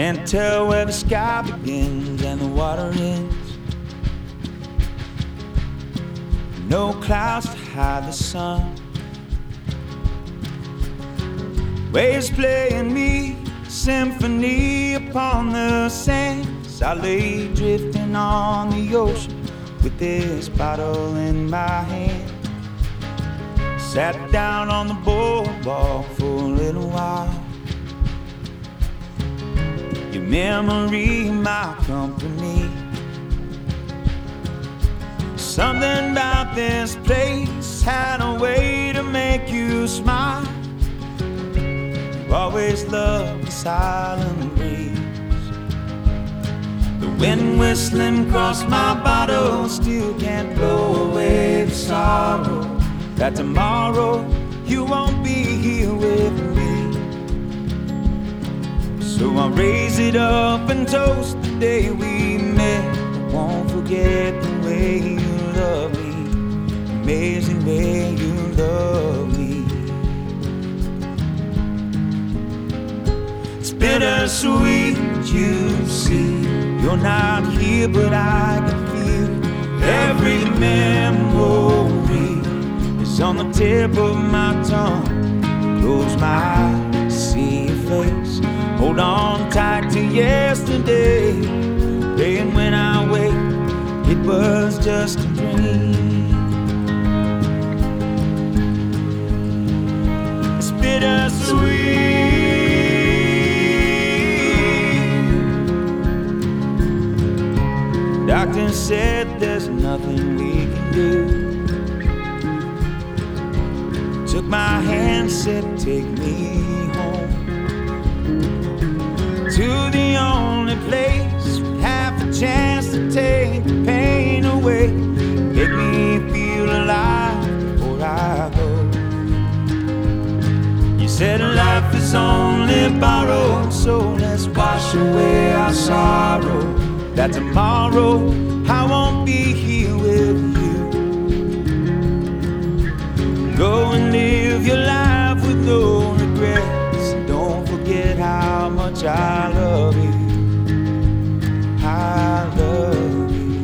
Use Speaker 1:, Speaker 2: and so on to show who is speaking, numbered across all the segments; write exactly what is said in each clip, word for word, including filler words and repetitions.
Speaker 1: Can't tell where the sky begins and the water ends. No clouds to hide the sun. Waves playing me a symphony upon the sands. I lay drifting on the ocean with this bottle in my hand. Sat down on the boardwalk for a little while. Your memory, my company. Something about this place had a way to make you smile. You've always loved the silent breeze. The wind whistling across my bottle still can't blow away the sorrow that tomorrow you won't be here with me. So I'll raise it up and toast the day we met. I won't forget the way you love me, amazing way you love me. It's bittersweet, you see. You're not here, but I can feel every memory is on the tip of my tongue. Close my eyes, see your face. Hold on tight to yesterday. Praying when I wake, it was just a dream. It's bittersweet. Doctor said there's nothing we can do. Took my hand, said take me home to the only place with half a chance to take the pain away. Make me feel alive before I go. You said life is only borrowed, so let's wash away our sorrow that tomorrow I won't be here with you. Go and live your life with no regrets. Don't forget how much I love you. I love you.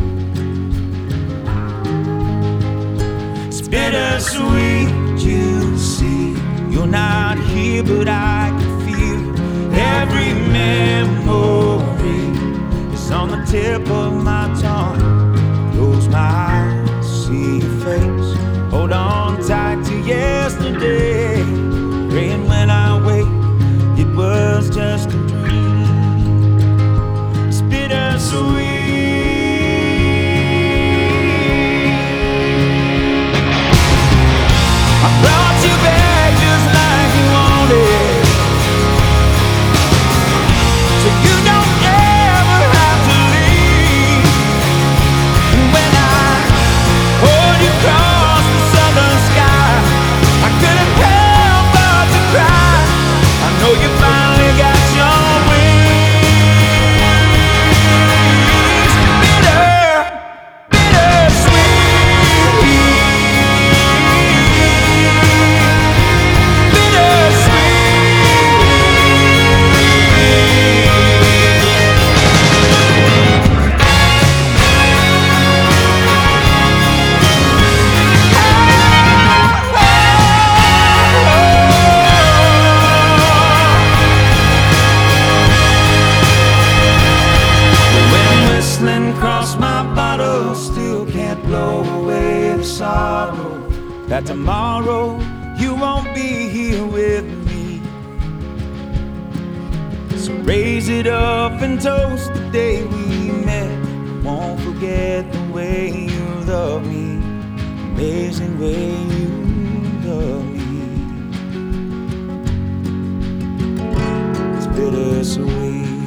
Speaker 1: It's bittersweet, you see. You're not here, but I can feel every memory is on the tip of my tongue. Close my eyes, see your face. Hold on tight to yesterday. Praying when I wake, it was just a dream. It's bittersweet. I brought you back just like you wanted, so you don't ever have to leave. And when I hold you across the southern sky, I couldn't help but to cry. I know you finally got your wings. Bitter, bittersweet, bittersweet. Across my bottle still can't blow away the sorrow that tomorrow you won't be here with me. So raise it up and toast the day we met. Won't forget the way you love me, amazing way you love me. It's bittersweet.